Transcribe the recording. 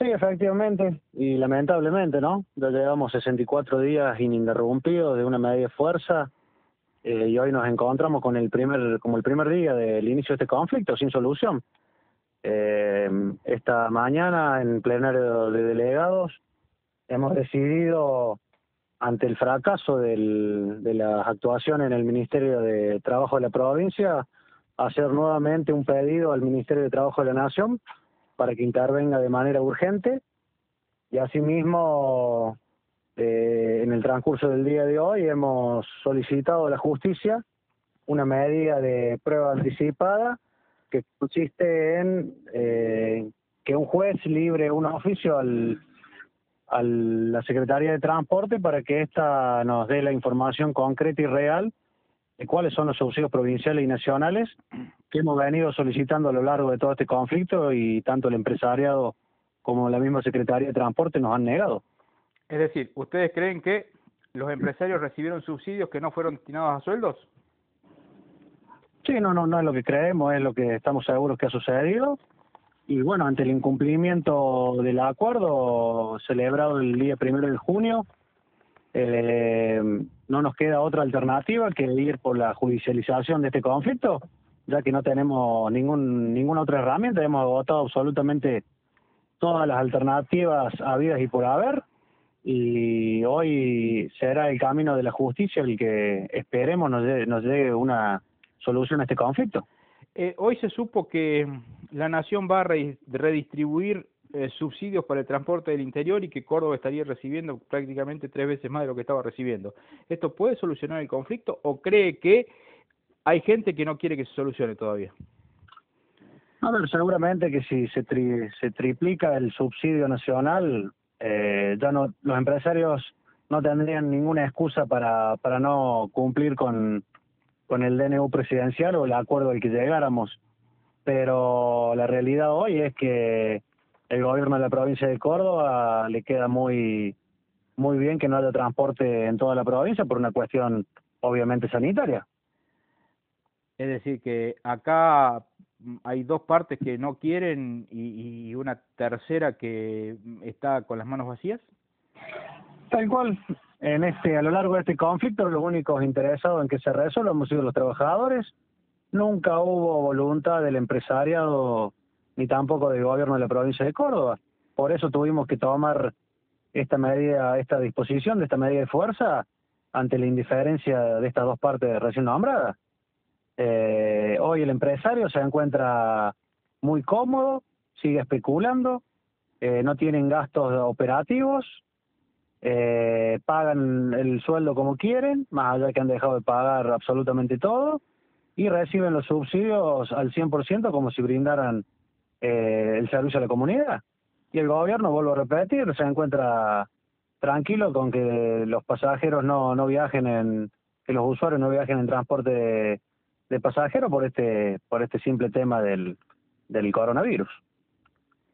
Sí, efectivamente, y lamentablemente, ¿no? Ya llevamos 64 días ininterrumpidos de una medida de fuerza, y hoy nos encontramos con como el primer día del inicio de este conflicto, sin solución. Esta mañana, en plenario de delegados, hemos decidido, ante el fracaso de las actuaciones en el Ministerio de Trabajo de la provincia, hacer nuevamente un pedido al Ministerio de Trabajo de la Nación para que intervenga de manera urgente, y asimismo en el transcurso del día de hoy hemos solicitado a la justicia una medida de prueba anticipada que consiste en que un juez libre un oficio a la Secretaría de Transporte para que ésta nos dé la información concreta y real de cuáles son los subsidios provinciales y nacionales que hemos venido solicitando a lo largo de todo este conflicto, y tanto el empresariado como la misma Secretaría de Transporte nos han negado. Es decir, ¿ustedes creen que los empresarios recibieron subsidios que no fueron destinados a sueldos? Sí, no es lo que creemos, es lo que estamos seguros que ha sucedido. Y bueno, ante el incumplimiento del acuerdo celebrado el día 1 de junio, no nos queda otra alternativa que ir por la judicialización de este conflicto, ya que no tenemos ninguna otra herramienta. Hemos agotado absolutamente todas las alternativas habidas y por haber, y hoy será el camino de la justicia el que esperemos nos llegue una solución a este conflicto. Hoy se supo que la Nación va a redistribuir subsidios para el transporte del interior y que Córdoba estaría recibiendo prácticamente 3 veces más de lo que estaba recibiendo. ¿Esto puede solucionar el conflicto o cree que hay gente que no quiere que se solucione todavía? A ver, seguramente que si se triplica el subsidio nacional, ya no, los empresarios no tendrían ninguna excusa para no cumplir con el DNU presidencial o el acuerdo al que llegáramos. Pero la realidad hoy es que el gobierno de la provincia de Córdoba le queda muy bien que no haya transporte en toda la provincia por una cuestión obviamente sanitaria. Es decir, que acá hay dos partes que no quieren y una tercera que está con las manos vacías. Tal cual, a lo largo de este conflicto, los únicos interesados en que se resuelva hemos sido los trabajadores. Nunca hubo voluntad del empresariado ni tampoco del gobierno de la provincia de Córdoba. Por eso tuvimos que tomar esta disposición de esta medida de fuerza ante la indiferencia de estas dos partes recién nombradas. Hoy el empresario se encuentra muy cómodo, sigue especulando, no tienen gastos operativos, pagan el sueldo como quieren, más allá que han dejado de pagar absolutamente todo, y reciben los subsidios al 100% como si brindaran el servicio a la comunidad. Y el gobierno, vuelvo a repetir, se encuentra tranquilo con que los pasajeros no viajen que los usuarios no viajen en transporte de pasajeros por este simple tema del coronavirus.